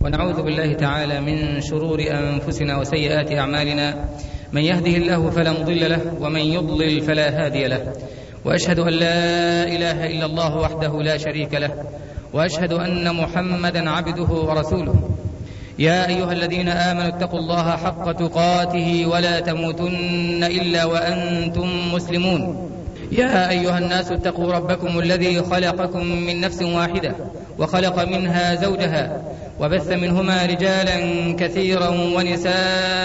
ونعوذ بالله تعالى من شرور أنفسنا وسيئات أعمالنا، من يهده الله فلا مضل له ومن يضلل فلا هادي له، وأشهد أن لا إله إلا الله وحده لا شريك له، وأشهد أن محمدا عبده ورسوله. يا أيها الذين آمنوا اتقوا الله حق تقاته ولا تموتن إلا وأنتم مسلمون. يا أيها الناس اتقوا ربكم الذي خلقكم من نفس واحدة وخلق منها زوجها وبث منهما رجالا كثيرا ونساء،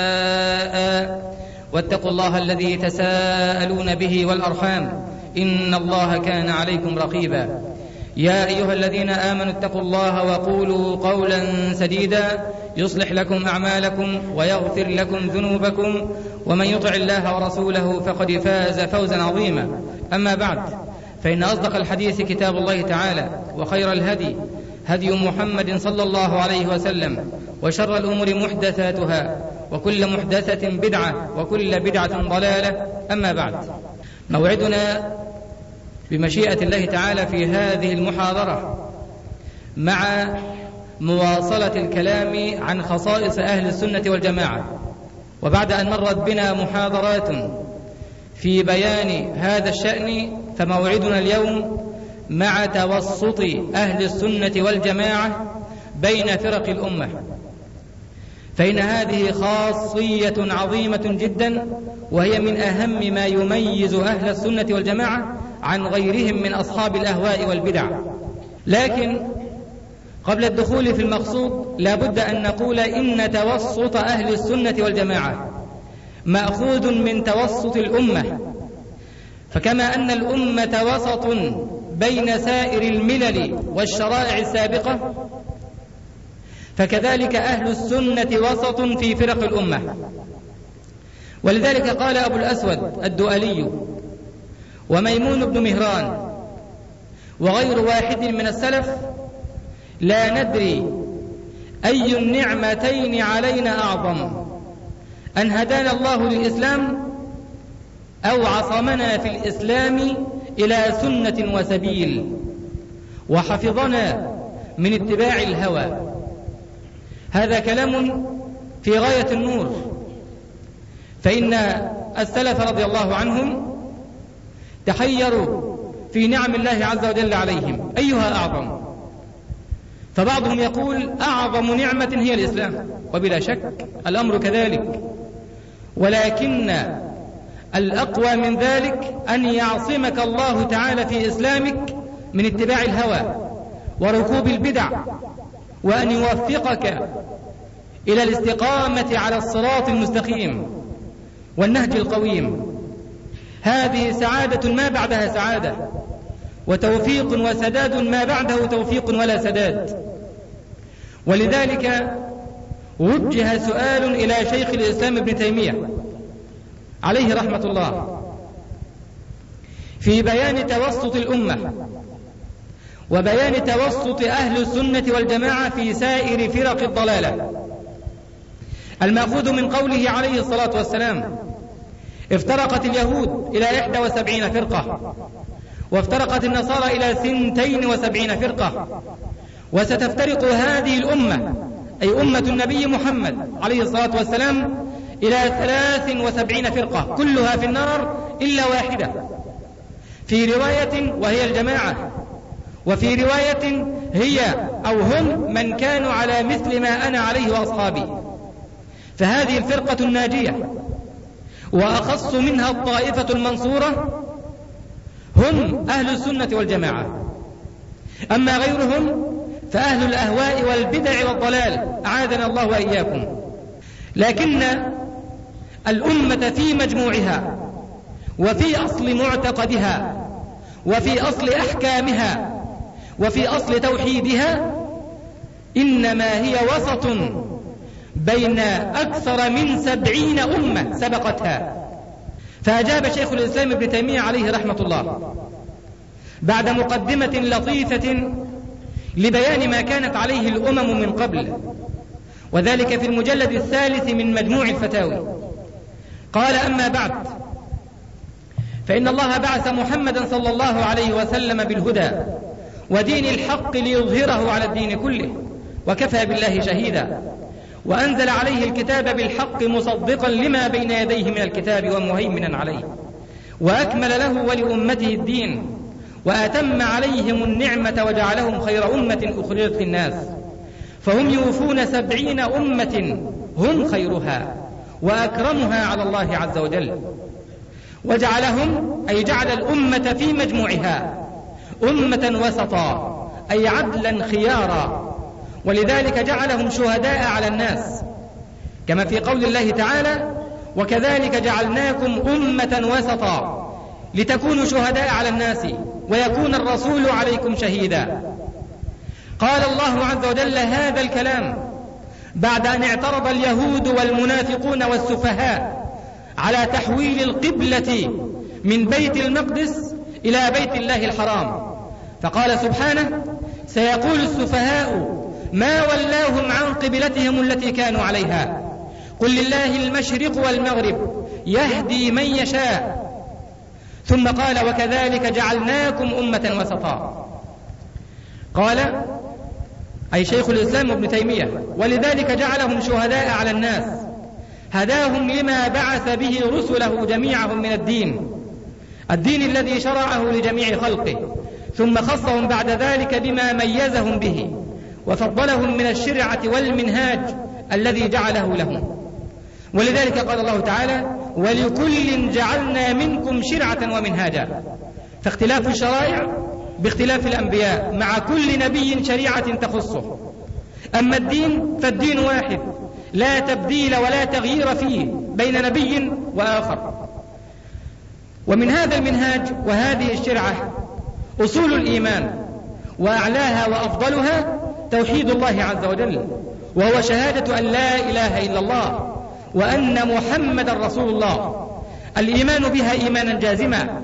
واتقوا الله الذي تساءلون به والأرحام إن الله كان عليكم رقيبا. يا أيها الذين آمنوا اتقوا الله وقولوا قولا سديدا يصلح لكم أعمالكم ويغفر لكم ذنوبكم، ومن يطع الله ورسوله فقد فاز فوزا عظيما. أما بعد، فإن أصدق الحديث كتاب الله تعالى، وخير الهدي هدي محمد صلى الله عليه وسلم، وشر الأمور محدثاتها، وكل محدثة بدعة، وكل بدعة ضلالة. أما بعد، موعدنا بمشيئة الله تعالى في هذه المحاضرة مع مواصلة الكلام عن خصائص أهل السنة والجماعة. وبعد أن مرت بنا محاضرات في بيان هذا الشأن، فموعدنا اليوم مع توسط أهل السنة والجماعة بين فرق الأمة، فإن هذه خاصية عظيمة جدا، وهي من أهم ما يميز أهل السنة والجماعة عن غيرهم من أصحاب الأهواء والبدع. لكن قبل الدخول في المقصود لا بد أن نقول إن توسط أهل السنة والجماعة مأخوذ من توسط الأمة، فكما أن الأمة وسط بين سائر الملل والشرائع السابقة، فكذلك أهل السنة وسط في فرق الأمة. ولذلك قال أبو الأسود الدؤلي وميمون بن مهران وغير واحد من السلف: لا ندري أي النعمتين علينا أعظم، أن هدانا الله للإسلام أو عصمنا في الإسلام إلى سنة وسبيل وحفظنا من اتباع الهوى. هذا كلام في غاية النور، فإن السلف رضي الله عنهم تحيروا في نعم الله عز وجل عليهم أيها أعظم، فبعضهم يقول أعظم نعمة هي الإسلام، وبلا شك الأمر كذلك، ولكن الأقوى من ذلك أن يعصمك الله تعالى في إسلامك من اتباع الهوى وركوب البدع، وأن يوفقك إلى الاستقامة على الصراط المستقيم والنهج القويم. هذه سعادة ما بعدها سعادة، وتوفيق وسداد ما بعده توفيق ولا سداد. ولذلك وجه سؤال إلى شيخ الإسلام ابن تيمية عليه رحمة الله في بيان توسط الأمة وبيان توسط أهل السنة والجماعة في سائر فرق الضلالة، المأخوذ من قوله عليه الصلاة والسلام: افترقت اليهود إلى 71 فرقة، وافترقت النصارى إلى 72 فرقة، وستفترق هذه الأمة أي أمة النبي محمد عليه الصلاة والسلام إلى 73 فرقة، كلها في النار إلا واحدة، في رواية وهي الجماعة، وفي رواية هي أو هم من كانوا على مثل ما أنا عليه وأصحابي. فهذه الفرقة الناجية، وأخص منها الطائفة المنصورة، هم أهل السنة والجماعة. أما غيرهم فأهل الأهواء والبدع والضلال، أعاذنا الله وإياكم. لكن الأمة في مجموعها وفي أصل معتقدها وفي أصل أحكامها وفي أصل توحيدها إنما هي وسط بين أكثر من 70 أمة سبقتها. فأجاب شيخ الإسلام ابن تيمية عليه رحمة الله بعد مقدمة لطيفة لبيان ما كانت عليه الأمم من قبل، وذلك في المجلد 3 من مجموع الفتاوي. قال: أما بعد، فإن الله بعث محمدا صلى الله عليه وسلم بالهدى ودين الحق ليظهره على الدين كله وكفى بالله شهيدا، وأنزل عليه الكتاب بالحق مصدقا لما بين يديه من الكتاب ومهيمنا عليه، وأكمل له ولأمته الدين، وأتم عليهم النعمة وجعلهم خير أمة أخرجت للناس، فهم يوفون 70 أمة هم خيرها وأكرمها على الله عز وجل، وجعلهم أي جعل الأمة في مجموعها أمة وسطا أي عدلا خيارا، ولذلك جعلهم شهداء على الناس، كما في قول الله تعالى: وكذلك جعلناكم أمة وسطا لتكونوا شهداء على الناس ويكون الرسول عليكم شهيدا. قال الله عز وجل هذا الكلام بعد أن اعترض اليهود والمنافقون والسفهاء على تحويل القبلة من بيت المقدس إلى بيت الله الحرام، فقال سبحانه: سيقول السفهاء ما ولاهم عن قبلتهم التي كانوا عليها، قل لله المشرق والمغرب يهدي من يشاء، ثم قال: وكذلك جعلناكم أمة وسطا. قال أي شيخ الإسلام ابن تيمية: ولذلك جعلهم شهداء على الناس، هداهم لما بعث به رسله جميعهم من الدين الذي شرعه لجميع خلقه، ثم خصهم بعد ذلك بما ميزهم به وفضلهم من الشرعة والمنهاج الذي جعله لهم. ولذلك قال الله تعالى: ولكل جعلنا منكم شرعة ومنهاجا، فاختلاف الشرائع باختلاف الأنبياء، مع كل نبي شريعة تخصه. أما الدين فالدين واحد لا تبديل ولا تغيير فيه بين نبي وآخر. ومن هذا المنهاج وهذه الشرعة أصول الإيمان، وأعلاها وأفضلها توحيد الله عز وجل، وهو شهادة أن لا إله إلا الله وأن محمد رسول الله، الإيمان بها إيمانا جازما،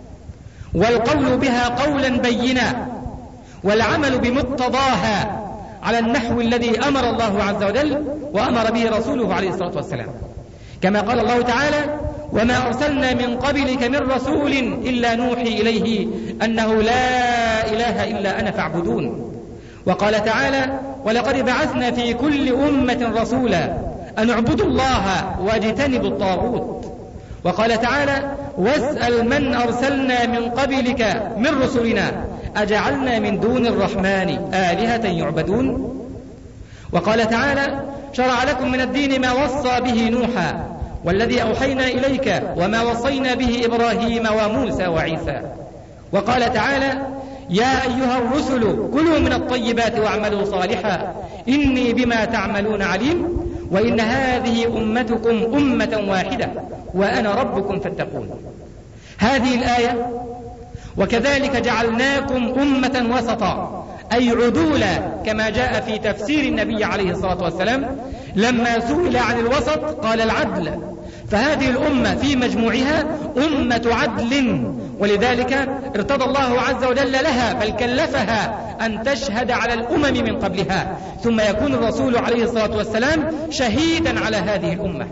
والقول بها قولا بينا، والعمل بمقتضاها على النحو الذي أمر الله عز وجل وأمر به رسوله عليه الصلاة والسلام، كما قال الله تعالى: وما أرسلنا من قبلك من رسول إلا نوحي إليه أنه لا إله إلا أنا فاعبدون. وقال تعالى: ولقد بعثنا في كل أمة رسولا أن اعبدوا الله واجتنبوا الطاغوت. وقال تعالى: واسأل من أرسلنا من قبلك من رسلنا أجعلنا من دون الرحمن آلهة يعبدون. وقال تعالى: شرع لكم من الدين ما وصى به نوحا والذي أوحينا إليك وما وصينا به إبراهيم وموسى وعيسى. وقال تعالى: يا أيها الرسل كلوا من الطيبات واعملوا صالحا إني بما تعملون عليم وإن هذه أمتكم أمة واحدة وأنا ربكم فاتقون. هذه الآية وكذلك جعلناكم أمة وسطا أي عدولا، كما جاء في تفسير النبي عليه الصلاة والسلام لما سئل عن الوسط قال العدل، فهذه الأمة في مجموعها أمة عدل، ولذلك ارتضى الله عز وجل لها بل كلفها أن تشهد على الأمم من قبلها، ثم يكون الرسول عليه الصلاة والسلام شهيدا على هذه الأمة.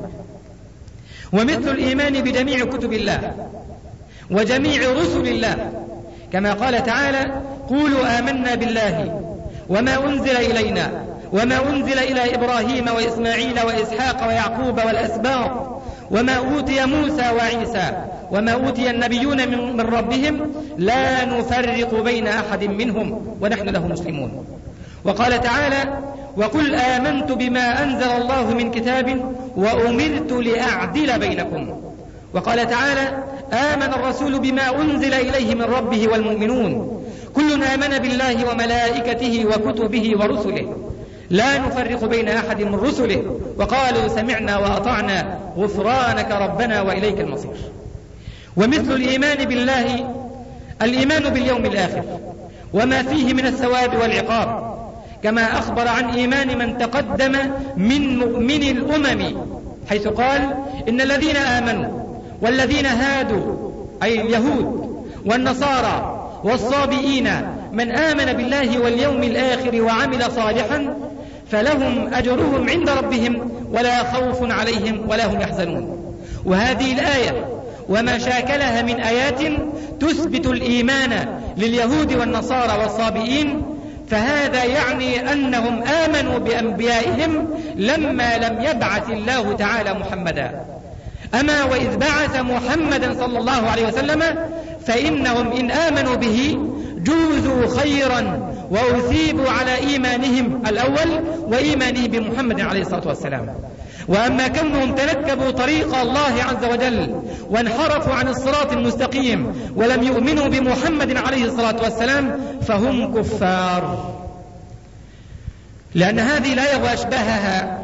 ومثل الإيمان بجميع كتب الله وجميع رسل الله، كما قال تعالى: قولوا آمنا بالله وما أنزل إلينا وما أنزل إلى إبراهيم وإسماعيل وإسحاق ويعقوب والأسباط وما أوتي موسى وعيسى وما أوتي النبيون من ربهم لا نفرق بين أحد منهم ونحن له مسلمون. وقال تعالى: وقل آمنت بما أنزل الله من كتاب وأمرت لأعدل بينكم. وقال تعالى: آمن الرسول بما أنزل إليه من ربه والمؤمنون كل آمن بالله وملائكته وكتبه ورسله لا نفرق بين أحد من رسله وقالوا سمعنا وأطعنا غفرانك ربنا وإليك المصير. ومثل الإيمان بالله الإيمان باليوم الآخر وما فيه من الثواب والعقاب، كما أخبر عن إيمان من تقدم من مؤمن الأمم، حيث قال: إن الذين آمنوا والذين هادوا أي اليهود والنصارى والصابئين من آمن بالله واليوم الآخر وعمل صالحا فلهم أجرهم عند ربهم ولا خوف عليهم ولا هم يحزنون. وهذه الآية وما شاكلها من آيات تثبت الإيمان لليهود والنصارى والصابئين فهذا يعني أنهم آمنوا بأنبيائهم لما لم يبعث الله تعالى محمدا. أما وإذ بعث محمدا صلى الله عليه وسلم فإنهم إن آمنوا به جوزوا خيرا وأثيبوا على إيمانهم الأول وإيمانه بمحمد عليه الصلاة والسلام. وأما كونهم تنكبوا طريق الله عز وجل وانحرفوا عن الصراط المستقيم ولم يؤمنوا بمحمد عليه الصلاة والسلام فهم كفار، لأن هذه الآية وأشباهها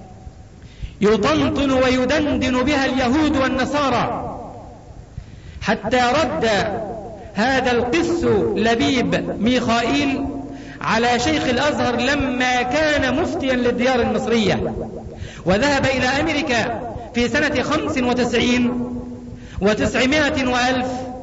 يطنطن ويدندن بها اليهود والنصارى، حتى رد هذا القس لبيب ميخائيل على شيخ الأزهر لما كان مفتيا للديار المصرية، وذهب إلى أمريكا في سنة 95 و900 وألف،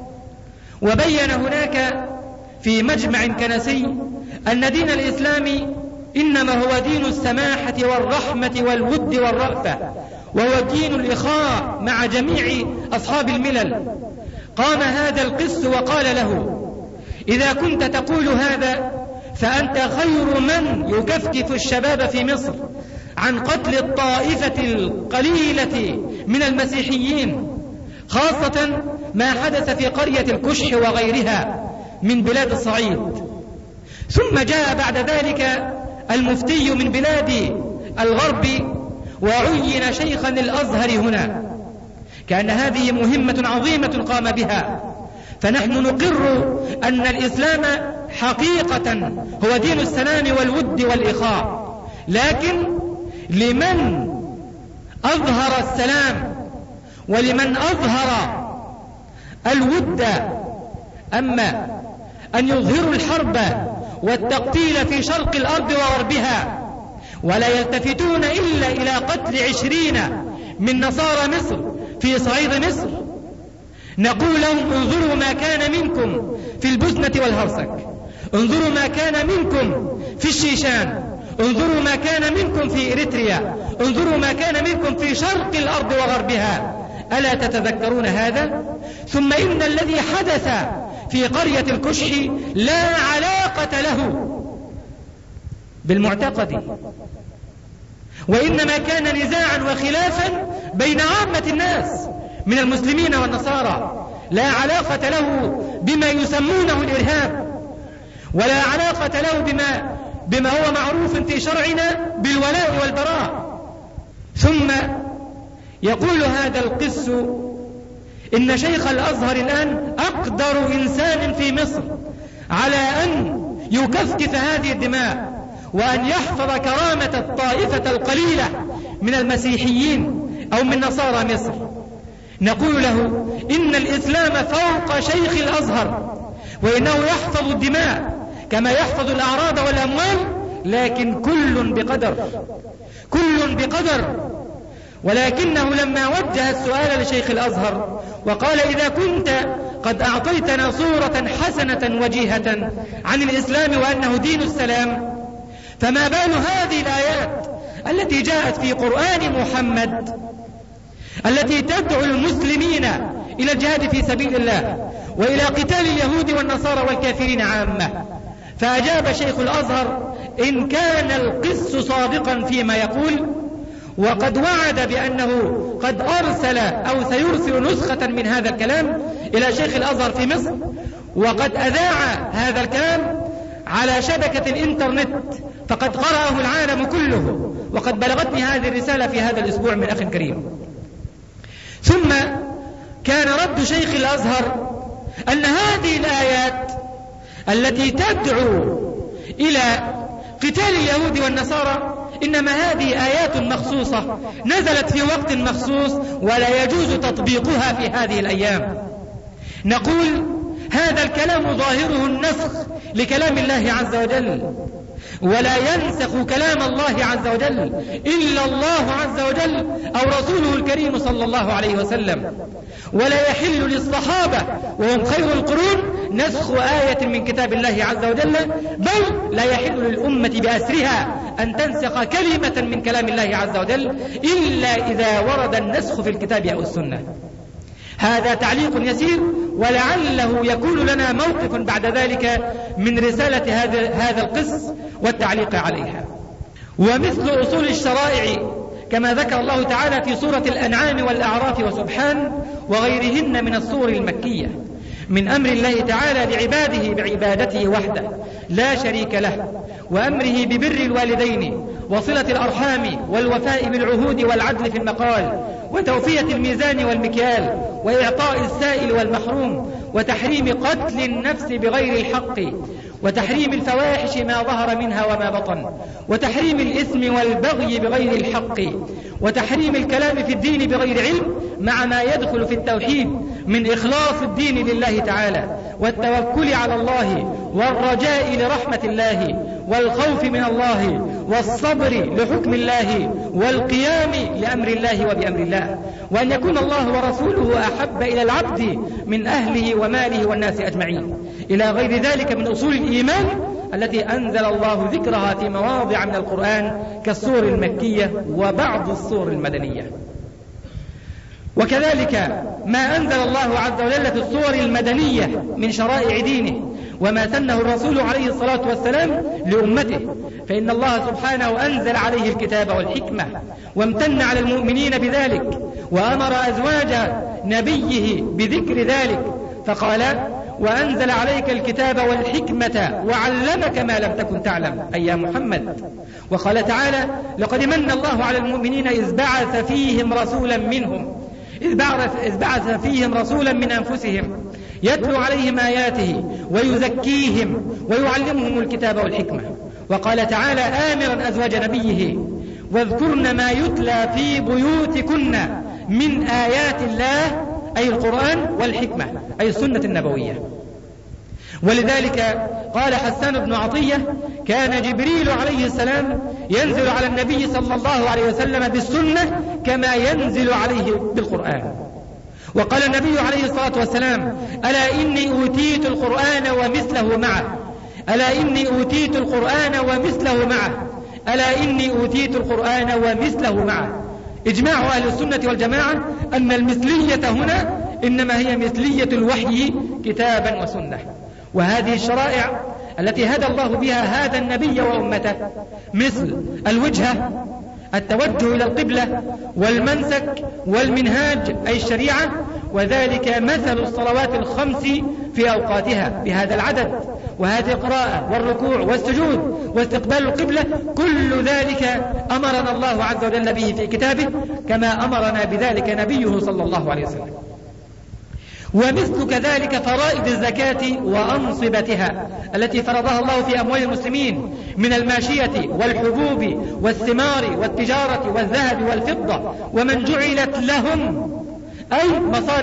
وبين هناك في مجمع كنسي أن دين الإسلام إنما هو دين السماحة والرحمة والود والرأفة، وهو دين الإخاء مع جميع أصحاب الملل. قام هذا القس وقال له: إذا كنت تقول هذا فأنت خير من يكفكف الشباب في مصر عن قتل الطائفة القليلة من المسيحيين، خاصة ما حدث في قرية الكشح وغيرها من بلاد الصعيد. ثم جاء بعد ذلك المفتي من بلاد الغرب وعين شيخا الأزهر هنا، كأن هذه مهمة عظيمة قام بها. فنحن نقر أن الإسلام حقيقة هو دين السلام والود والإخاء، لكن لمن أظهر السلام ولمن أظهر الود. أما أن يظهروا الحرب والتقتيل في شرق الأرض وغربها ولا يلتفتون إلا إلى قتل 20 من نصارى مصر في صعيد مصر، نقول لهم: انظروا ما كان منكم في البوسنة والهرسك، انظروا ما كان منكم في الشيشان، انظروا ما كان منكم في إريتريا، انظروا ما كان منكم في شرق الأرض وغربها. ألا تتذكرون هذا؟ ثم إن الذي حدث في قرية الكشح لا علاقة له بالمعتقد، وإنما كان نزاعا وخلافا بين عامة الناس من المسلمين والنصارى، لا علاقة له بما يسمونه الإرهاب، ولا علاقة له بما هو معروف في شرعنا بالولاء والبراء. ثم يقول هذا القس إن شيخ الأزهر الآن أقدر إنسان في مصر على أن يكفكف هذه الدماء وأن يحفظ كرامة الطائفة القليلة من المسيحيين أو من نصارى مصر. نقول له: إن الإسلام فوق شيخ الأزهر، وإنه يحفظ الدماء كما يحفظ الأعراض والأموال، لكن كل بقدر، كل بقدر. ولكنه لما وجه السؤال لشيخ الأزهر وقال: إذا كنت قد أعطيتنا صورة حسنة وجيهة عن الإسلام وأنه دين السلام، فما بال هذه الآيات التي جاءت في قرآن محمد التي تدعو المسلمين إلى الجهاد في سبيل الله وإلى قتال اليهود والنصارى والكافرين عامة؟ فأجاب شيخ الأزهر: إن كان القس صادقا فيما يقول، وقد وعد بأنه قد أرسل أو سيرسل نسخة من هذا الكلام إلى شيخ الأزهر في مصر، وقد أذاع هذا الكلام على شبكة الإنترنت، فقد قرأه العالم كله، وقد بلغتني هذه الرسالة في هذا الأسبوع من أخ كريم. ثم كان رد شيخ الأزهر أن هذه الآيات التي تدعو إلى قتال اليهود والنصارى إنما هذه آيات مخصوصة نزلت في وقت مخصوص ولا يجوز تطبيقها في هذه الأيام. نقول: هذا الكلام ظاهره النسخ لكلام الله عز وجل، ولا ينسخ كلام الله عز وجل إلا الله عز وجل أو رسوله الكريم صلى الله عليه وسلم، ولا يحل للصحابة وهم خير القرون نسخ آية من كتاب الله عز وجل، بل لا يحل للأمة بأسرها أن تنسخ كلمة من كلام الله عز وجل إلا إذا ورد النسخ في الكتاب أو السنة. هذا تعليق يسير، ولعله يكون لنا موقف بعد ذلك من رسالة هذا القس والتعليق عليها. ومثل أصول الشرائع كما ذكر الله تعالى في سورة الأنعام والأعراف وسبحان وغيرهن من السور المكية من أمر الله تعالى لعباده بعبادته وحده لا شريك له، وأمره ببر الوالدين وصلة الأرحام والوفاء بالعهود والعدل في المقال وتوفية الميزان والمكيال وإعطاء السائل والمحروم وتحريم قتل النفس بغير الحق وتحريم الفواحش ما ظهر منها وما بطن وتحريم الإثم والبغي بغير الحق وتحريم الكلام في الدين بغير علم مع ما يدخل في التوحيد من إخلاص الدين لله تعالى والتوكل على الله والرجاء لرحمة الله والخوف من الله والصبر لحكم الله والقيام لأمر الله وبأمر الله، وأن يكون الله ورسوله أحب إلى العبد من أهله وماله والناس أجمعين، إلى غير ذلك من أصول الإيمان التي أنزل الله ذكرها في مواضع من القرآن كالسور المكية وبعض السور المدنية. وكذلك ما أنزل الله عز وجل في السور المدنية من شرائع دينه وما سنه الرسول عليه الصلاة والسلام لأمته، فإن الله سبحانه أنزل عليه الكتاب والحكمة وامتن على المؤمنين بذلك وأمر أزواج نبيه بذكر ذلك فقال وأنزل عليك الكتاب والحكمة وعلمك ما لم تكن تعلم أي يا محمد. وقال تعالى لقد من الله على المؤمنين إذ بعث فيهم رسولا منهم إذ بعث فيهم رسولا من أنفسهم يتلو عليهم آياته ويزكيهم ويعلمهم الكتاب والحكمة. وقال تعالى آمرا أزواج نبيه واذكرن ما يتلى في بيوتكن من آيات الله أي القرآن والحكمة أي السنة النبوية. ولذلك قال حسان بن عطية كان جبريل عليه السلام ينزل على النبي صلى الله عليه وسلم بالسنة كما ينزل عليه بالقرآن. وقال النبي عليه الصلاة والسلام ألا إني أوتيت القرآن ومثله معه ألا إني أوتيت القرآن ومثله معه ألا إني أوتيت القرآن ومثله معه. إجماع أهل السنة والجماعة أن المثلية هنا إنما هي مثلية الوحي كتابا وسنة. وهذه الشرائع التي هدى الله بها هذا النبي وأمته مثل الوجهة التوجه إلى القبلة والمنسك والمنهاج أي الشريعة، وذلك مثل الصلوات الخمس في أوقاتها بهذا العدد وهذه القراءة والركوع والسجود واستقبال القبلة، كل ذلك أمرنا الله عز وجل به في كتابه كما أمرنا بذلك نبيه صلى الله عليه وسلم. ومثل كذلك فرائض الزكاة وأنصبتها التي فرضها الله في أموال المسلمين من الماشية والحبوب والثمار والتجارة والذهب والفضة ومن جعلت لهم أي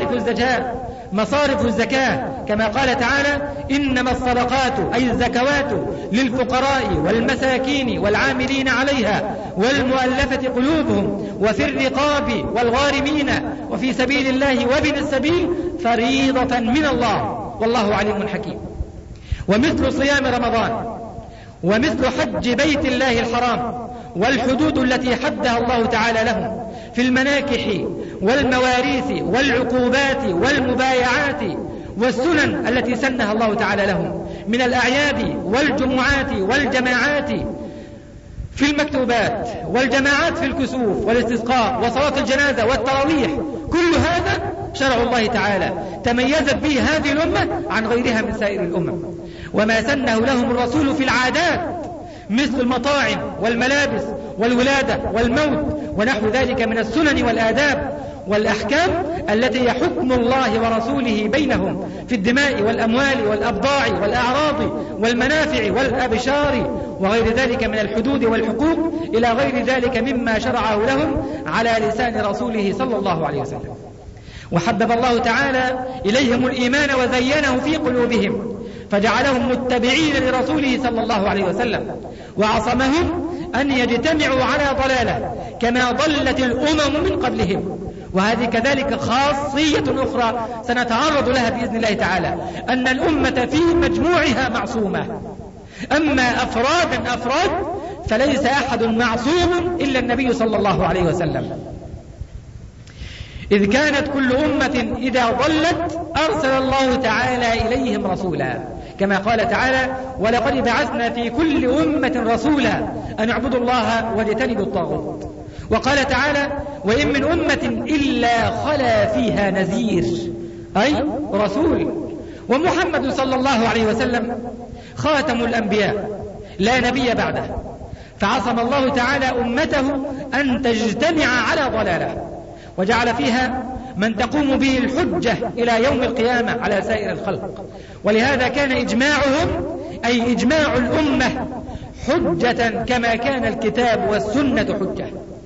مصارف الزكاة كما قال تعالى إنما الصدقات أي الزكوات للفقراء والمساكين والعاملين عليها والمؤلفة قلوبهم وفي الرقاب والغارمين وفي سبيل الله وابن السبيل فريضة من الله والله عليم حكيم. ومثل صيام رمضان ومثل حج بيت الله الحرام والحدود التي حدها الله تعالى لهم في المناكح والمواريث والعقوبات والمبايعات والسنن التي سنها الله تعالى لهم من الأعياد والجمعات والجماعات في المكتوبات والجماعات في الكسوف والاستسقاء وصلاة الجنازة والتراويح، كل هذا شرع الله تعالى تميزت به هذه الأمة عن غيرها من سائر الأمم. وما سنه لهم الرسول في العادات مثل المطاعم والملابس والولادة والموت ونحو ذلك من السنن والآداب والأحكام التي يحكم الله ورسوله بينهم في الدماء والأموال والأبضاع والأعراض والمنافع والأبشار وغير ذلك من الحدود والحقوق إلى غير ذلك مما شرعه لهم على لسان رسوله صلى الله عليه وسلم. وحبب الله تعالى إليهم الإيمان وزينه في قلوبهم فجعلهم متبعين لرسوله صلى الله عليه وسلم وعصمهم أن يجتمعوا على ضلالة كما ضلت الأمم من قبلهم. وهذه كذلك خاصية أخرى سنتعرض لها بإذن الله تعالى أن الأمة في مجموعها معصومة، أما أفراد فليس أحد معصوم إلا النبي صلى الله عليه وسلم. إذ كانت كل أمة إذا ضلت أرسل الله تعالى إليهم رسولا، كما قال تعالى: ولقد بعثنا في كل أمة رسولا أن اعبدوا الله واجتنبوا الطاغوت. وقال تعالى: وإن من أمة إلا خلا فيها نذير، أي رسول. ومحمد صلى الله عليه وسلم خاتم الأنبياء لا نبي بعده، فعصم الله تعالى أمته أن تجتمع على ضلاله، وجعل فيها من تقوم به الحجة إلى يوم القيامة على سائر الخلق. ولهذا كان إجماعهم، أي إجماع الأمة، حجة كما كان الكتاب والسنة حجة.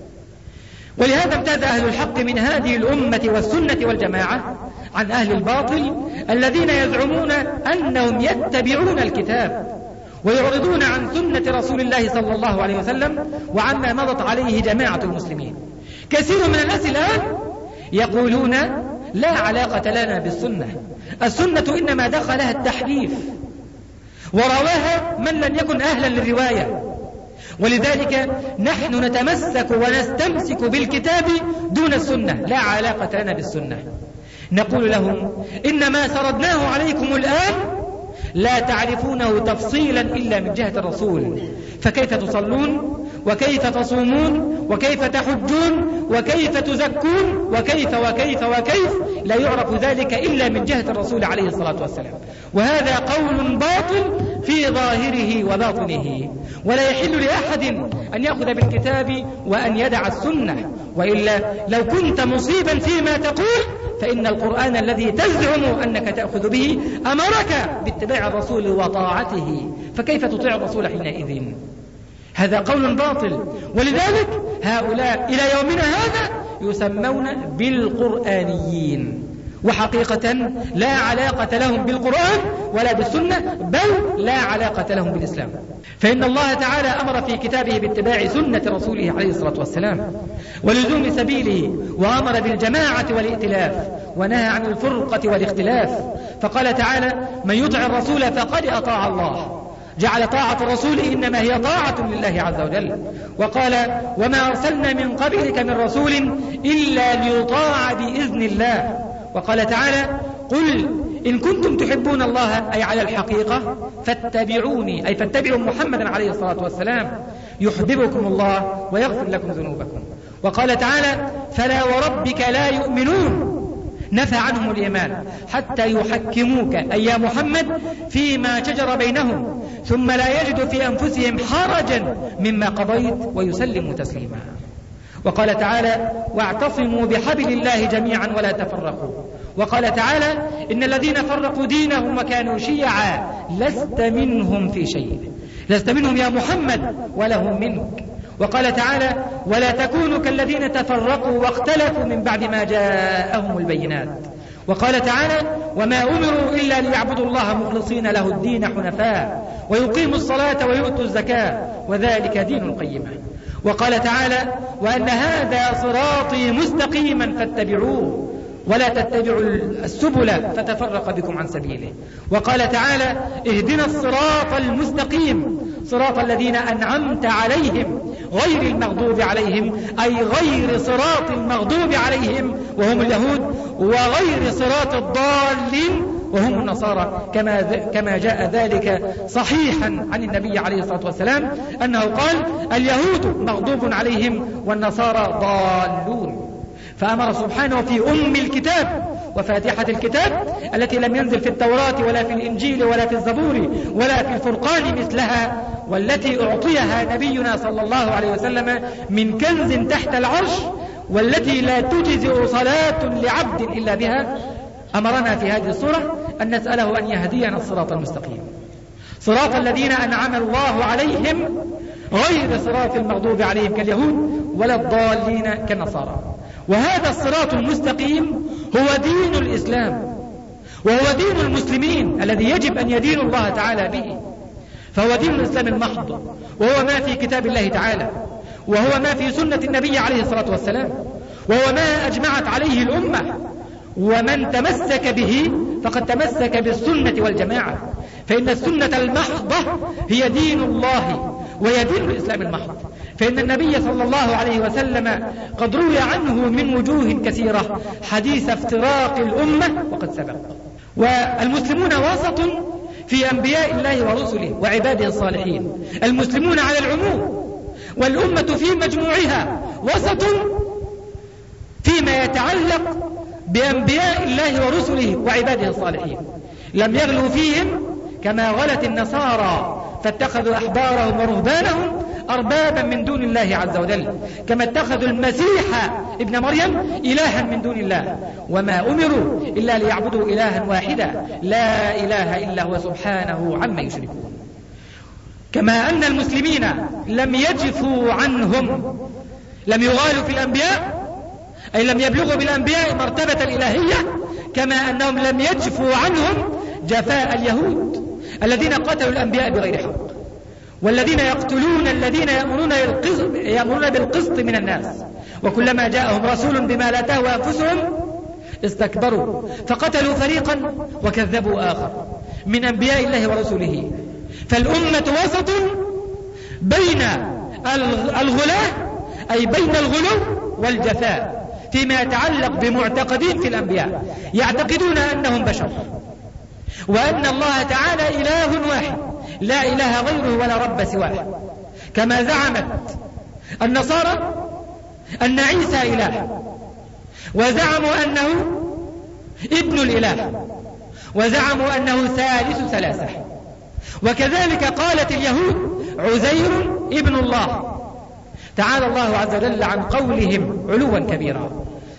ولهذا امتاز أهل الحق من هذه الأمة والسنة والجماعة عن أهل الباطل الذين يزعمون أنهم يتبعون الكتاب ويعرضون عن سنة رسول الله صلى الله عليه وسلم وعما مضت عليه جماعة المسلمين. كثير من الناس الآن يقولون: لا علاقة لنا بالسنة، السنة إنما دخلها التحريف ورواها من لم يكن أهلا للرواية، ولذلك نحن نتمسك ونستمسك بالكتاب دون السنة، لا علاقة لنا بالسنة. نقول لهم: إن ما سردناه عليكم الآن لا تعرفونه تفصيلا إلا من جهة الرسول، فكيف تصلون وكيف تصومون وكيف تحجون وكيف تزكون وكيف وكيف وكيف، لا يعرف ذلك إلا من جهة الرسول عليه الصلاة والسلام. وهذا قول باطل في ظاهره وباطنه، ولا يحل لأحد أن يأخذ بالكتاب وأن يدع السنة، وإلا لو كنت مصيبا فيما تقول فإن القرآن الذي تزعم أنك تأخذ به أمرك باتباع الرسول وطاعته، فكيف تطيع الرسول حينئذ؟ هذا قول باطل. ولذلك هؤلاء إلى يومنا هذا يسمون بالقرآنيين، وحقيقة لا علاقة لهم بالقرآن ولا بالسنة، بل لا علاقة لهم بالإسلام. فإن الله تعالى أمر في كتابه باتباع سنة رسوله عليه الصلاة والسلام ولزوم سبيله، وأمر بالجماعة والائتلاف، ونهى عن الفرقة والاختلاف. فقال تعالى: من يطع الرسول فقد أطاع الله، جعل طاعة الرسول إنما هي طاعة لله عز وجل. وقال: وما أرسلنا من قبلك من رسول إلا ليطاع بإذن الله. وقال تعالى: قل إن كنتم تحبون الله، أي على الحقيقة، فاتبعوني، أي فاتبعوا محمدا عليه الصلاة والسلام، يحببكم الله ويغفر لكم ذنوبكم. وقال تعالى: فلا وربك لا يؤمنون، نفى عنهم الإيمان حتى يحكموك أي يا محمد فيما شجر بينهم ثم لا يجدوا في أنفسهم حرجا مما قضيت ويسلموا تسليما. وقال تعالى: واعتصموا بحبل الله جميعا ولا تفرقوا. وقال تعالى: إن الذين فرقوا دينهم وكانوا شيعا لست منهم في شيء، لست منهم يا محمد ولا هم منك. وقال تعالى: ولا تكونوا كالذين تفرقوا واختلفوا من بعد ما جاءهم البينات. وقال تعالى: وما أمروا إلا ليعبدوا الله مخلصين له الدين حنفاء ويقيموا الصلاة ويؤتوا الزكاة وذلك دين القيمة. وقال تعالى: وأن هذا صراطي مستقيما فاتبعوه ولا تتبعوا السبل فتفرق بكم عن سبيله. وقال تعالى: اهدنا الصراط المستقيم صراط الذين أنعمت عليهم غير المغضوب عليهم، أي غير صراط المغضوب عليهم وهم اليهود، وغير صراط الضالين وهم النصارى، كما جاء ذلك صحيحا عن النبي عليه الصلاة والسلام أنه قال: اليهود مغضوب عليهم والنصارى ضالون. فأمر سبحانه في أم الكتاب وفاتحة الكتاب التي لم ينزل في التوراة ولا في الإنجيل ولا في الزبور ولا في الفرقان مثلها، والتي أعطيها نبينا صلى الله عليه وسلم من كنز تحت العرش، والتي لا تجزئ صلاة لعبد إلا بها، أمرنا في هذه السورة أن نسأله أن يهدينا الصراط المستقيم، صراط الذين أنعم الله عليهم غير صراط المغضوب عليهم كاليهود ولا الضالين كالنصارى. وهذا الصراط المستقيم هو دين الإسلام، وهو دين المسلمين الذي يجب أن يدين الله تعالى به، فهو دين الإسلام المحض، وهو ما في كتاب الله تعالى، وهو ما في سنة النبي عليه الصلاة والسلام، وهو ما أجمعت عليه الأمة، ومن تمسك به فقد تمسك بالسنة والجماعة، فإن السنة المحضة هي دين الله ويدين الإسلام المحض. فإن النبي صلى الله عليه وسلم قد روي عنه من وجوه كثيرة حديث افتراق الأمة وقد سبق. والمسلمون وسط في أنبياء الله ورسله وعباده الصالحين، المسلمون على العموم، والأمة في مجموعها وسط فيما يتعلق بأنبياء الله ورسله وعباده الصالحين. لم يغلوا فيهم كما غلت النصارى فاتخذوا أحبارهم ورهبانهم أربابا من دون الله عز وجل، كما اتخذوا المسيح ابن مريم إلها من دون الله، وما أمروا إلا ليعبدوا إلها واحدا لا إله إلا هو سبحانه عما يشركون. كما أن المسلمين لم يجفوا عنهم، لم يغالوا في الأنبياء، أي لم يبلغوا بالأنبياء مرتبة الإلهية، كما أنهم لم يجفوا عنهم جفاء اليهود الذين قتلوا الأنبياء بغير حق، والذين يقتلون الذين يأمرون بالقسط من الناس، وكلما جاءهم رسول بما لا تهوى أنفسهم استكبروا فقتلوا فريقا وكذبوا آخر من أنبياء الله ورسله. فالأمة وسط بين الغلاة، أي بين الغلو والجفاء فيما يتعلق بمعتقدين في الأنبياء، يعتقدون أنهم بشر، وأن الله تعالى إله واحد لا إله غيره ولا رب سواه، كما زعمت النصارى أن عيسى إله، وزعموا أنه ابن الإله، وزعموا أنه ثالث ثلاثة. وكذلك قالت اليهود عزير ابن الله، تعالى الله عز وجل عن قولهم علوا كبيرا.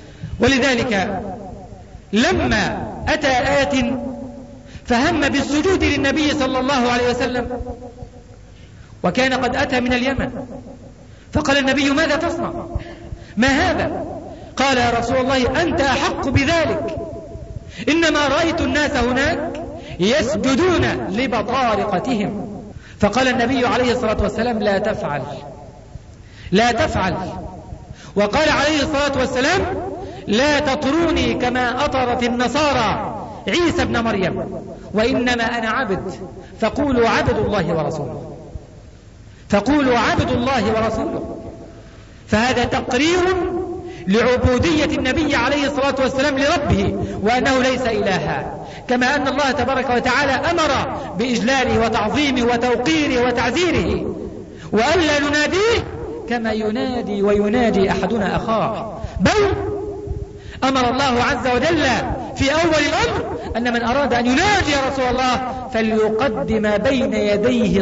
ولذلك لما أتى آت فهم بالسجود للنبي صلى الله عليه وسلم، وكان قد أتى من اليمن، فقال النبي ماذا تصنع؟ ما هذا؟ قال يا رسول الله أنت أحق بذلك، إنما رأيت الناس هناك يسجدون لبطارقتهم. فقال النبي عليه الصلاة والسلام لا تفعل، لا تفعل. وقال عليه الصلاة والسلام لا تطروني كما أطرت النصارى عيسى ابن مريم، وإنما أنا عبد، فقولوا عبد الله ورسوله، فقولوا عبد الله ورسوله. فهذا تقرير لعبودية النبي عليه الصلاة والسلام لربه، وأنه ليس إلها، كما أن الله تبارك وتعالى أمر بإجلاله وتعظيمه وتوقيره وتعزيره، وألا نناديه كما ينادي ويناجي أحدنا أخاه، بل أمر الله عز وجل في أول الأمر أن من أراد أن يناجي رسول الله فليقدم بين يديه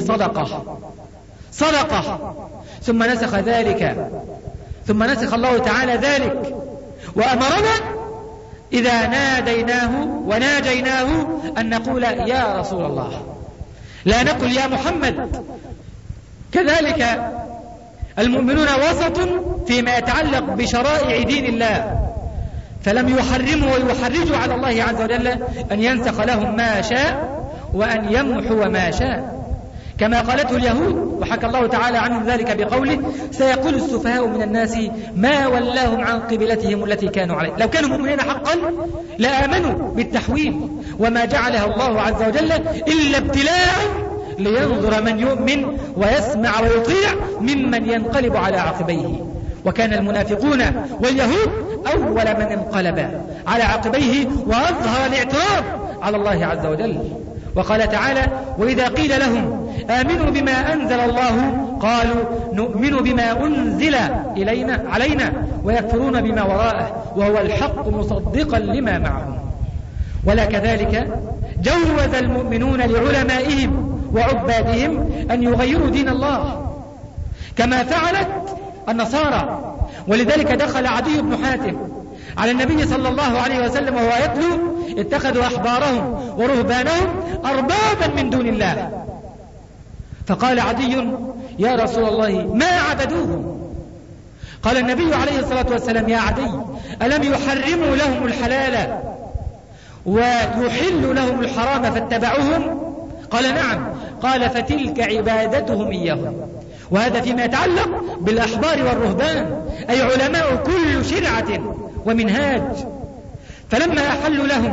صدقة. ثم نسخ ذلك، ثم نسخ الله تعالى ذلك وأمرنا إذا ناديناه وناجيناه أن نقول يا رسول الله، لا نقل يا محمد. كذلك المؤمنون وسط فيما يتعلق بشرائع دين الله، فلم يحرموا ويحرجوا على الله عز وجل أن ينسخ لهم ما شاء وأن يمحو ما شاء، كما قالته اليهود، وحكى الله تعالى عنهم ذلك بقوله سيقول السفهاء من الناس ما ولاهم عن قبلتهم التي كانوا عليها. لو كانوا مؤمنين حقا لآمنوا بالتحويل، وما جعلها الله عز وجل إلا ابتلاء لينظر من يؤمن ويسمع ويطيع ممن ينقلب على عقبيه. وكان المنافقون واليهود أول من انقلب على عقبيه وأظهر الاعتراض على الله عز وجل. وقال تعالى وإذا قيل لهم آمنوا بما أنزل الله قالوا نؤمن بما أنزل علينا ويكفرون بما وراءه وهو الحق مصدقا لما معهم. ولا كذلك جوز المؤمنون لعلمائهم وعبادهم أن يغيروا دين الله كما فعلت النصارى. ولذلك دخل عدي بن حاتم على النبي صلى الله عليه وسلم وهو يتلو اتخذوا أحبارهم ورهبانهم أربابا من دون الله، فقال عدي يا رسول الله ما عبدوهم؟ قال النبي عليه الصلاة والسلام يا عدي ألم يحرموا لهم الحلال ويحلوا لهم الحرام فاتبعوهم؟ قال نعم. قال فتلك عبادتهم إياهم. وهذا فيما يتعلق بالأحبار والرهبان، أي علماء كل شرعة ومنهاج. فلما أحلوا لهم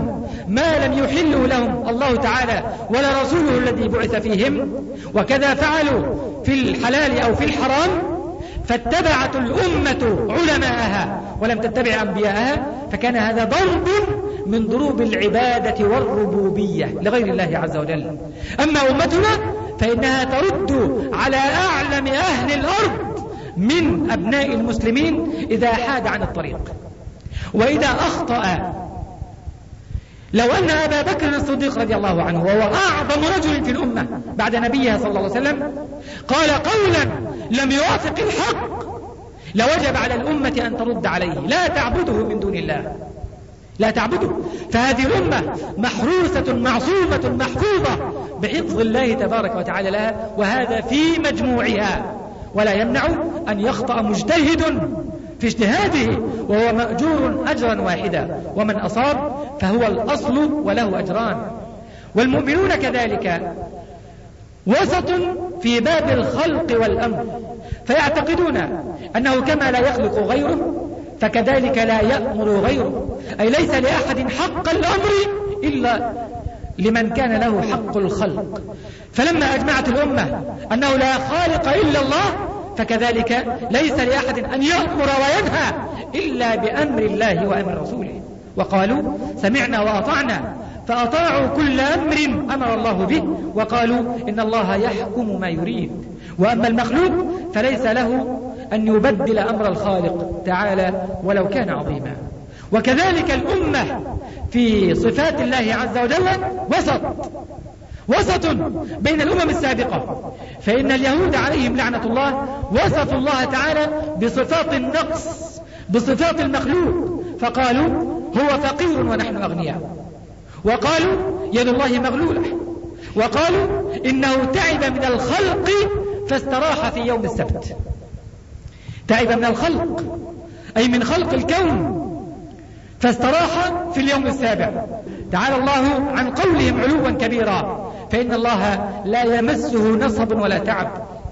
ما لم يحله لهم الله تعالى ولا رسوله الذي بعث فيهم، وكذا فعلوا في الحلال أو في الحرام، فاتبعت الأمة علماءها ولم تتبع أنبياءها، فكان هذا ضرب من ضروب العبادة والربوبية لغير الله عز وجل. أما أمتنا فإنها ترد على أعلم أهل الأرض من أبناء المسلمين إذا حاد عن الطريق وإذا أخطأ. لو أن أبا بكر الصديق رضي الله عنه، وهو أعظم رجل في الأمة بعد نبيها صلى الله عليه وسلم، قال قولا لم يوافق الحق، لوجب على الأمة أن ترد عليه: لا تعبده من دون الله، لا تعبده. فهذه الأمة محروسة معصومة محفوظة بحفظ الله تبارك وتعالى لها، وهذا في مجموعها، ولا يمنع أن يخطأ مجتهد في اجتهاده وهو مأجور أجرا واحدا، ومن أصاب فهو الأصل وله أجران. والمؤمنون كذلك وسط في باب الخلق والأمر، فيعتقدون أنه كما لا يخلق غيره فكذلك لا يأمر غيره، أي ليس لأحد حق الأمر إلا لمن كان له حق الخلق. فلما أجمعت الأمة أنه لا خالق إلا الله، فكذلك ليس لأحد أن يأمر وينهى إلا بأمر الله وأمر رسوله. وقالوا سمعنا وأطعنا، فأطاعوا كل أمر أمر الله به، وقالوا إن الله يحكم ما يريد. وأما المخلوق فليس له أن يبدل أمر الخالق تعالى ولو كان عظيما. وكذلك الأمة في صفات الله عز وجل وسط بين الأمم السابقة، فإن اليهود عليهم لعنة الله وصفوا الله تعالى بصفات النقص، بصفات المخلوق، فقالوا هو فقير ونحن أغنياء، وقالوا يد الله مغلولة، وقالوا إنه تعب من الخلق فاستراح في يوم السبت. تعب من الخلق أي من خلق الكون فاستراح في اليوم السابع. تعالى الله عن قولهم علوا كبيرا، فإن الله لا يمسه نصب ولا تعب.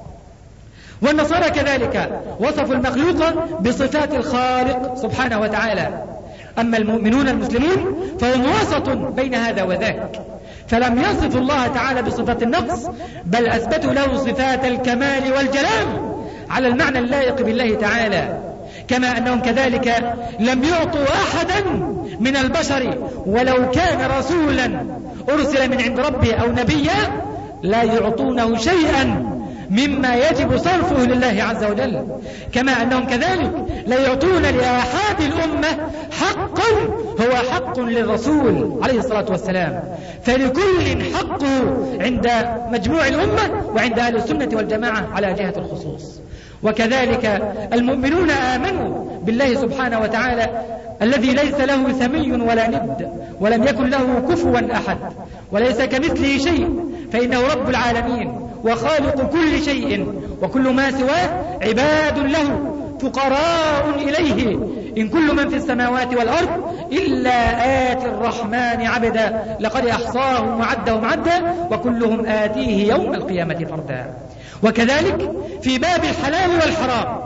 والنصارى كذلك وصفوا المخلوق بصفات الخالق سبحانه وتعالى. أما المؤمنون المسلمون فهم وسط بين هذا وذاك، فلم يصفوا الله تعالى بصفات النقص، بل أثبتوا له صفات الكمال والجلال على المعنى اللائق بالله تعالى. كما أنهم كذلك لم يعطوا أحدا من البشر ولو كان رسولا أرسل من عند ربه أو نبيا لا يعطونه شيئا مما يجب صرفه لله عز وجل. كما أنهم كذلك لا يعطون لأحد الأمة حقا هو حق للرسول عليه الصلاة والسلام، فلكل حقه عند مجموع الأمة وعند أهل السنة والجماعة على جهة الخصوص. وكذلك المؤمنون آمنوا بالله سبحانه وتعالى الذي ليس له ثمي ولا ند ولم يكن له كفوا أحد وليس كمثله شيء، فإنه رب العالمين وخالق كل شيء، وكل ما سواه عباد له فقراء إليه، إن كل من في السماوات والأرض إلا آتي الرحمن عبدا لقد أحصاهم وعدهم عدا وكلهم آتيه يوم القيامة فردا. وكذلك في باب الحلال والحرام،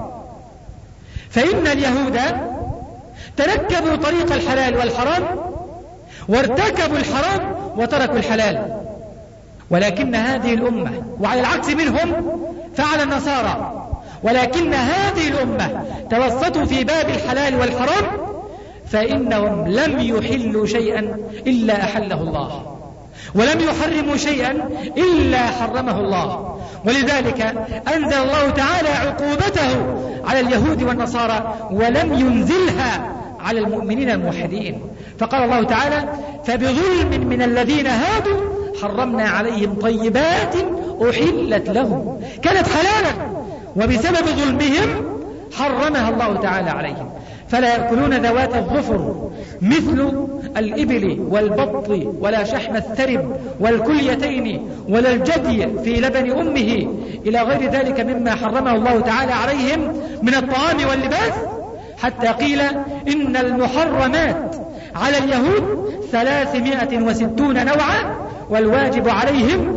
فإن اليهود تركبوا طريق الحلال والحرام وارتكبوا الحرام وتركوا الحلال، ولكن هذه الأمة وعلى العكس منهم فعل النصارى، ولكن هذه الأمة توسطوا في باب الحلال والحرام، فإنهم لم يحلوا شيئا إلا أحله الله، ولم يحرموا شيئا إلا حرمه الله. ولذلك أنزل الله تعالى عقوبته على اليهود والنصارى ولم ينزلها على المؤمنين الموحدين، فقال الله تعالى فبظلم من الذين هادوا حرمنا عليهم طيبات أحلت لهم، كانت حلالا وبسبب ظلمهم حرمها الله تعالى عليهم، فلا يأكلون ذوات الظفر مثل الإبل والبط ولا شحم الثرب والكليتين ولا الجدي في لبن أمه إلى غير ذلك مما حرمه الله تعالى عليهم من الطعام واللباس، حتى قيل إن المحرمات على اليهود 360 نوعا والواجب عليهم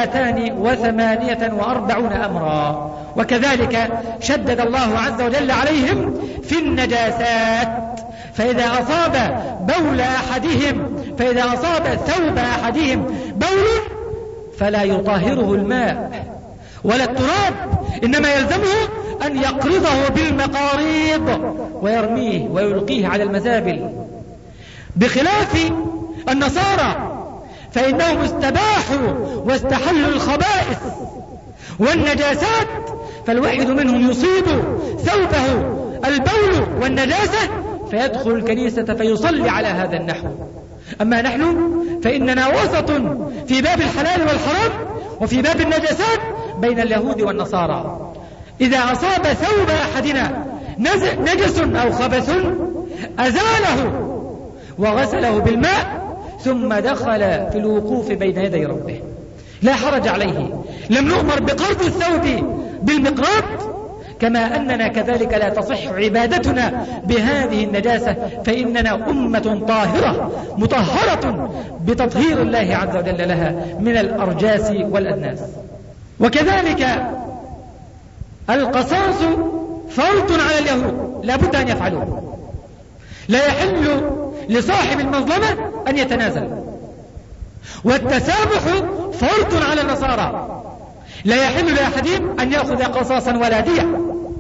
248 أمرا. وكذلك شدد الله عز وجل عليهم في النجاسات، فإذا أصاب بول أحدهم فإذا أصاب ثوب أحدهم بول فلا يطهره الماء ولا التراب، إنما يلزمه أن يقرضه بالمقاريض ويرميه ويلقيه على المزابل. بخلاف النصارى فإنهم استباحوا واستحلوا الخبائث والنجاسات، فالواحد منهم يصيب ثوبه البول والنجاسة فيدخل الكنيسة فيصلي على هذا النحو. أما نحن فإننا وسط في باب الحلال والحرام وفي باب النجاسات بين اليهود والنصارى. إذا أصاب ثوب أحدنا نجس أو خبث أزاله وغسله بالماء ثم دخل في الوقوف بين يدي ربه، لا حرج عليه. لم نؤمر بقرض الثوب بالمقراض، كما أننا كذلك لا تصح عبادتنا بهذه النجاسة، فإننا أمة طاهرة مطهرة بتطهير الله عز وجل لها من الأرجاس والأدناس. وكذلك القصاص فرض على اليهود لا بد أن يفعلوه، لا يحل لصاحب المظلمة أن يتنازل. والتسامح فرض على النصارى، لا يحل لأحدهم أن يأخذ قصاصا ولا دية.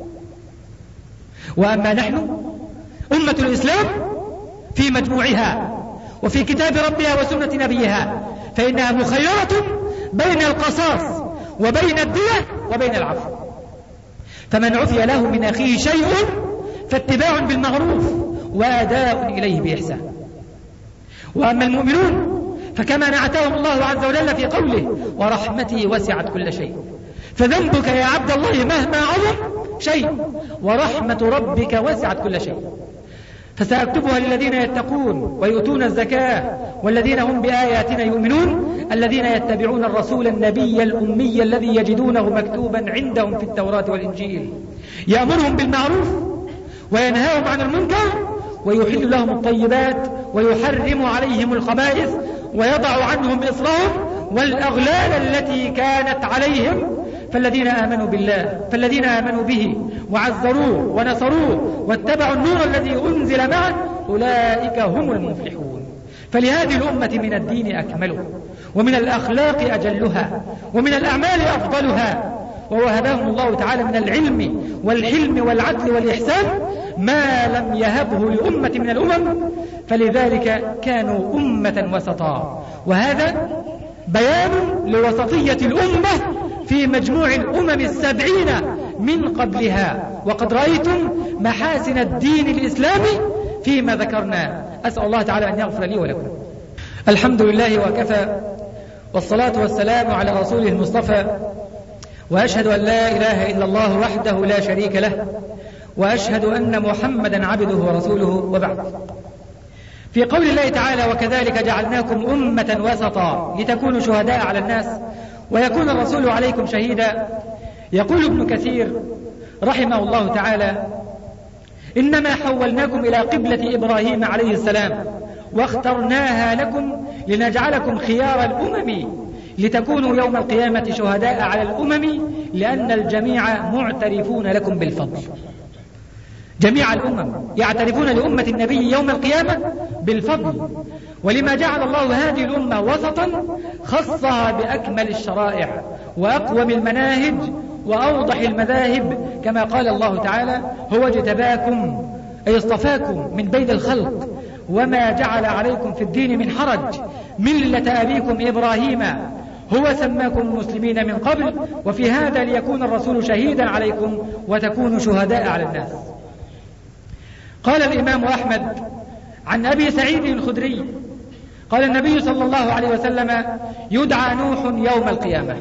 وأما نحن أمة الإسلام في مجموعها وفي كتاب ربها وسنة نبيها فإنها مخيرة بين القصاص وبين الدية وبين العفو. فمن عفي له من أخيه شيء فاتباع بالمعروف وأداء إليه بإحسان. وأما المؤمنون فكما نعتهم الله عز وجل في قوله ورحمتي وسعت كل شيء، فذنبك يا عبد الله مهما عظم شيء ورحمة ربك وسعت كل شيء، فسأكتبها للذين يتقون ويؤتون الزكاة والذين هم بآياتنا يؤمنون الذين يتبعون الرسول النبي الأمي الذي يجدونه مكتوبا عندهم في التوراة والإنجيل يأمرهم بالمعروف وينهاهم عن المنكر ويحل لهم الطيبات ويحرم عليهم الخبائث ويضع عنهم إصرهم والأغلال التي كانت عليهم. فالذين آمنوا به وعزروه ونصروه واتبعوا النور الذي أنزل معه أولئك هم المفلحون. فلهذه الأمة من الدين أكمله ومن الأخلاق أجلها ومن الأعمال أفضلها، ووهبهم الله تعالى من العلم والحلم والعدل والإحسان ما لم يهبه لأمة من الأمم، فلذلك كانوا أمة وسطا. وهذا بيان لوسطية الأمة في مجموع الأمم 70 من قبلها. وقد رأيتم محاسن الدين الإسلامي فيما ذكرنا. أسأل الله تعالى أن يغفر لي ولكم. الحمد لله وكفى، والصلاة والسلام على رسوله المصطفى، وأشهد أن لا إله إلا الله وحده لا شريك له، وأشهد أن محمدا عبده ورسوله، وبعد. في قول الله تعالى وكذلك جعلناكم أمة وسطا لتكونوا شهداء على الناس ويكون الرسول عليكم شهيدا، يقول ابن كثير رحمه الله تعالى إنما حولناكم إلى قبلة إبراهيم عليه السلام واخترناها لكم لنجعلكم خيار الأمم لتكونوا يوم القيامة شهداء على الأمم لأن الجميع معترفون لكم بالفضل. جميع الأمم يعترفون لأمة النبي يوم القيامة بالفضل، ولما جعل الله هذه الأمة وسطا خصها بأكمل الشرائع وأقوم المناهج وأوضح المذاهب، كما قال الله تعالى هو اجتباكم أي اصطفاكم من بين الخلق وما جعل عليكم في الدين من حرج ملة أبيكم إبراهيم هو سماكم المسلمين من قبل وفي هذا ليكون الرسول شهيدا عليكم وتكونوا شهداء على الناس. قال الإمام أحمد عن أبي سعيد الخدري قال النبي صلى الله عليه وسلم يدعى نوح يوم القيامة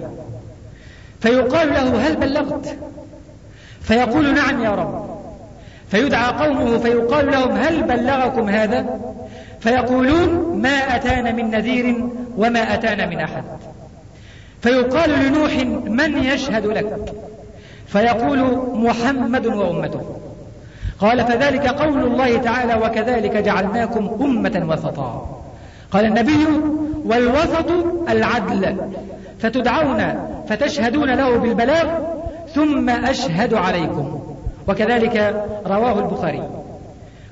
فيقال له هل بلغت؟ فيقول نعم يا رب. فيدعى قومه فيقال لهم هل بلغكم هذا؟ فيقولون ما أتانا من نذير وما أتانا من أحد. فيقال لنوح من يشهد لك؟ فيقول محمد وأمته. قال فذلك قول الله تعالى وكذلك جعلناكم أمة وسطا. قال النبي والوسط العدل، فتدعون فتشهدون له بالبلاغ ثم أشهد عليكم. وكذلك رواه البخاري.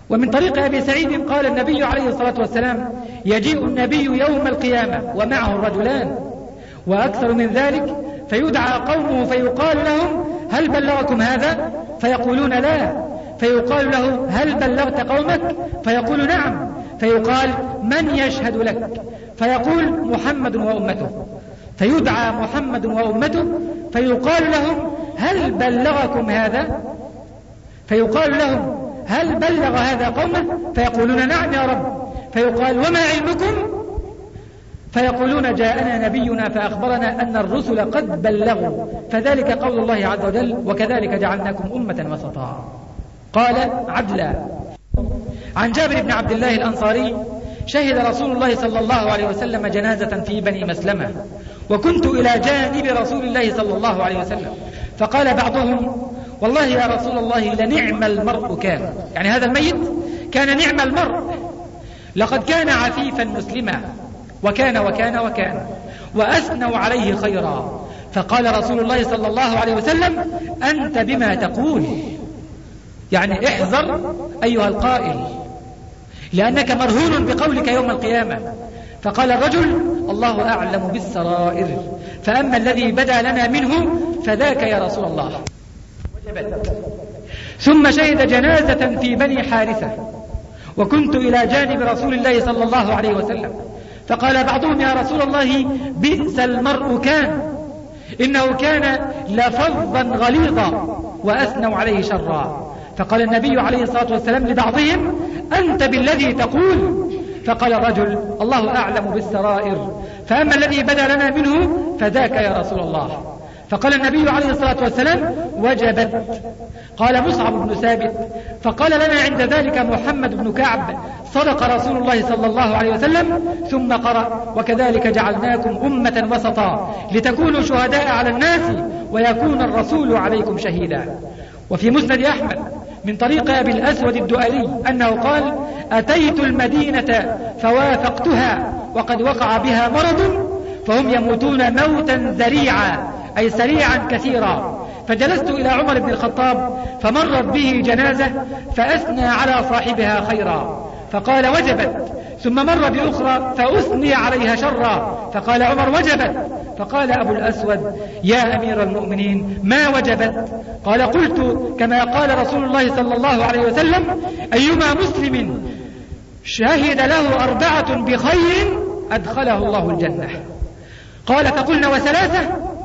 ومن طريق أبي سعيد قال النبي عليه الصلاة والسلام: يجيء النبي يوم القيامة ومعه الرجلان وأكثر من ذلك، فيدعى قومه فيقال لهم: هل بلغكم هذا؟ فيقولون: لا. فيقال له: هل بلغت قومك؟ فيقول: نعم. فيقال: من يشهد لك؟ فيقول: محمد وأمته. فيدعى محمد وأمته فيقال لهم: هل بلغكم هذا؟ فيقال لهم: هل بلغ هذا قومه؟ فيقولون: نعم يا رب. فيقال: وما علمكم؟ فيقولون: جاءنا نبينا فأخبرنا أن الرسل قد بلغوا، فذلك قول الله عز وجل: وكذلك جعلناكم أمة وسطا. قال عدلا. عن جابر بن عبد الله الأنصاري: شهد رسول الله صلى الله عليه وسلم جنازة في بني مسلمة، وكنت إلى جانب رسول الله صلى الله عليه وسلم، فقال بعضهم: والله يا رسول الله لنعم المرء كان، يعني هذا الميت كان نعم المرء، لقد كان عفيفا مسلما وكان وكان وكان، وأثنوا عليه خيرا. فقال رسول الله صلى الله عليه وسلم: أنت بما تقول، يعني احذر أيها القائل، لأنك مرهون بقولك يوم القيامة. فقال الرجل: الله أعلم بالسرائر، فأما الذي بدا لنا منه فذاك يا رسول الله. ثم شهد جنازة في بني حارثة، وكنت إلى جانب رسول الله صلى الله عليه وسلم، فقال بعضهم: يا رسول الله بئس المرء كان، إنه كان لفظا غليظا، وأثنوا عليه شرا. فقال النبي عليه الصلاة والسلام لبعضهم: أنت بالذي تقول. فقال الرجل: الله أعلم بالسرائر، فأما الذي بدا لنا منه فذاك يا رسول الله. فقال النبي عليه الصلاة والسلام: وجبت. قال مصعب بن ثابت: فقال لنا عند ذلك محمد بن كعب: صدق رسول الله صلى الله عليه وسلم. ثم قرأ: وكذلك جعلناكم أمة وسطا لتكونوا شهداء على الناس ويكون الرسول عليكم شهيدا. وفي مسند أحمد من طريق أبي الأسود الدؤلي أنه قال: أتيت المدينة فوافقتها وقد وقع بها مرض، فهم يموتون موتا ذريعا، أي سريعا كثيرا. فجلست إلى عمر بن الخطاب فمرت به جنازة فأثنى على صاحبها خيرا، فقال: وجبت. ثم مر بأخرى فأثني عليها شرا، فقال عمر: وجبت. فقال أبو الأسود: يا أمير المؤمنين ما وجبت؟ قال: قلت كما قال رسول الله صلى الله عليه وسلم: أيما مسلم شهد له 4 بخير أدخله الله الجنة. قال: فقلنا: وثلاثة؟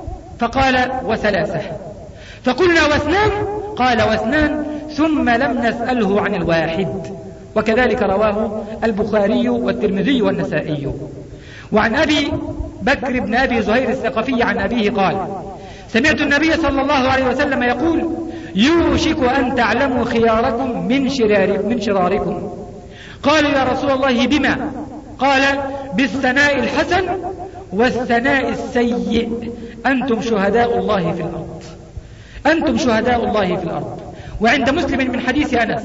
فقال: وثلاثة. فقلنا: واثنان؟ قال: واثنان. ثم لم نسأله عن الواحد. وكذلك رواه البخاري والترمذي والنسائي. وعن أبي بكر بن أبي زهير الثقفي عن أبيه قال: سمعت النبي صلى الله عليه وسلم يقول: يوشك أن تعلموا خياركم من شراركم. قالوا: يا رسول الله بما؟ قال: بالثناء الحسن والثناء السيء. أنتم شهداء الله في الأرض، أنتم شهداء الله في الأرض. وعند مسلم من حديث أنس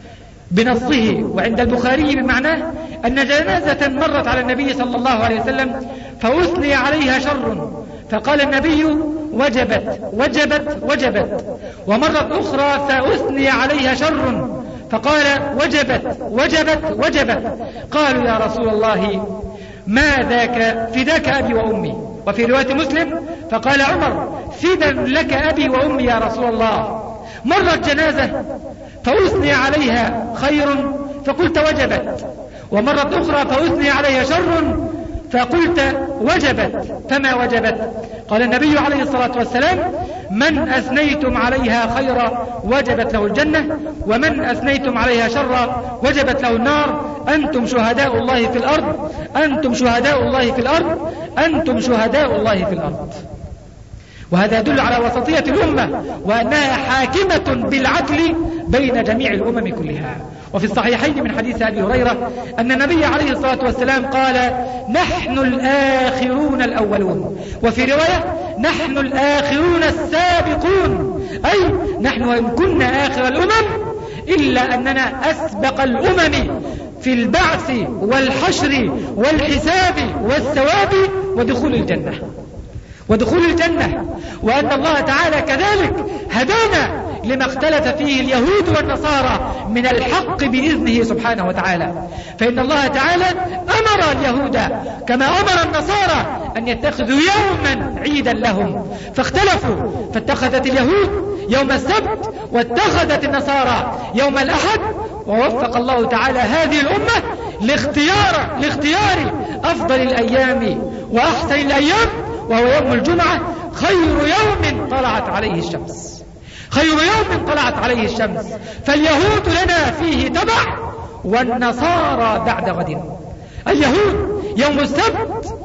بنصه، وعند البخاري بمعناه، أن جنازة مرت على النبي صلى الله عليه وسلم فأثني عليها شر، فقال النبي: وجبت وجبت وجبت. ومرت أخرى فأثني عليها شر، فقال: وجبت وجبت وجبت. قالوا: يا رسول الله ما ذاك؟ فداك أبي وأمي. وفي رواية مسلم: فقال عمر: فدا لك أبي وأمي يا رسول الله. مرت جنازة فأثني عليها خير فقلت: وجبت. ومرت أخرى فأثني عليها شر فقلت: وجبت. فما وجبت؟ قال النبي عليه الصلاة والسلام: من أثنيتم عليها خيرا وجبت له الجنة، ومن أثنيتم عليها شرا وجبت له النار. أنتم شهداء الله في الأرض، أنتم شهداء الله في الأرض، أنتم شهداء الله في الأرض. وهذا يدل على وسطية الأمة، وأنها حاكمة بالعدل بين جميع الأمم كلها. وفي الصحيحين من حديث أبي هريرة أن النبي عليه الصلاة والسلام قال: نحن الآخرون الأولون. وفي رواية: نحن الآخرون السابقون، أي نحن وإن كنا آخر الأمم إلا أننا أسبق الأمم في البعث والحشر والحساب والثواب ودخول الجنة. ودخول الجنة، وأن الله تعالى كذلك هدانا لما اختلف فيه اليهود والنصارى من الحق بإذنه سبحانه وتعالى. فإن الله تعالى أمر اليهود كما أمر النصارى أن يتخذوا يوما عيدا لهم، فاختلفوا، فاتخذت اليهود يوم السبت واتخذت النصارى يوم الأحد، ووفق الله تعالى هذه الأمة لاختيار أفضل الأيام وأحسن الأيام، وهو يوم الجمعة، خير يوم طلعت عليه الشمس، خير يوم طلعت عليه الشمس. فاليهود لنا فيه تبع، والنصارى بعد غد. اليهود يوم السبت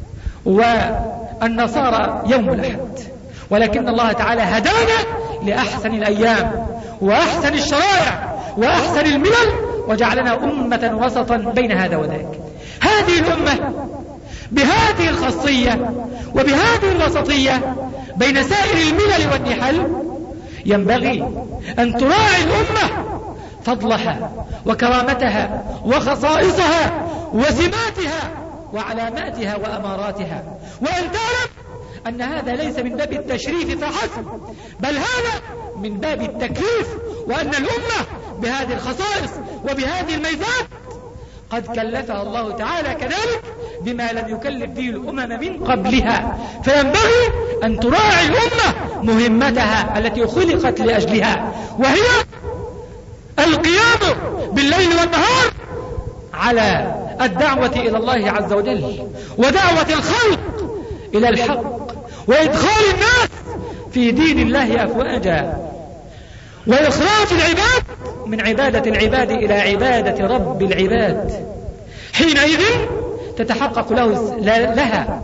والنصارى يوم الأحد، ولكن الله تعالى هدانا لأحسن الأيام وأحسن الشرائع وأحسن الملل، وجعلنا أمة وسطا بين هذا وذاك. هذه الأمة بهذه الخاصية وبهذه الوسطية بين سائر الملل والنحل ينبغي أن تراعي الأمة فضلها وكرامتها وخصائصها وسماتها وعلاماتها وأماراتها، وأن تعلم أن هذا ليس من باب التشريف فحسب، بل هذا من باب التكليف، وأن الأمة بهذه الخصائص وبهذه الميزات قد كلفها الله تعالى كذلك بما لم يكلف به الأمم من قبلها، فينبغي أن تراعي الأمة مهمتها التي خلقت لأجلها، وهي القيام بالليل والنهار على الدعوة إلى الله عز وجل، ودعوة الخلق إلى الحق، وإدخال الناس في دين الله أفواجا، وإخراج العباد من عبادة العباد إلى عبادة رب العباد. حينئذ تتحقق لها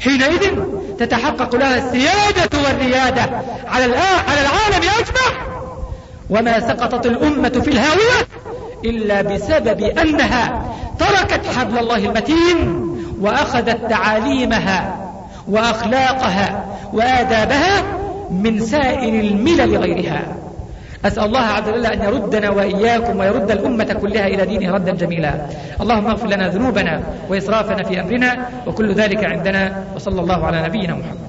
السيادة والريادة على العالم أجمع. وما سقطت الأمة في الهاوية إلا بسبب أنها تركت حبل الله المتين وأخذت تعاليمها وأخلاقها وآدابها من سائر الملل غيرها. أسأل الله عز وجل أن يردنا وإياكم ويرد الأمة كلها إلى دينه ردا جميلا. اللهم اغفر لنا ذنوبنا وإسرافنا في أمرنا، وكل ذلك عندنا، وصلى الله على نبينا محمد.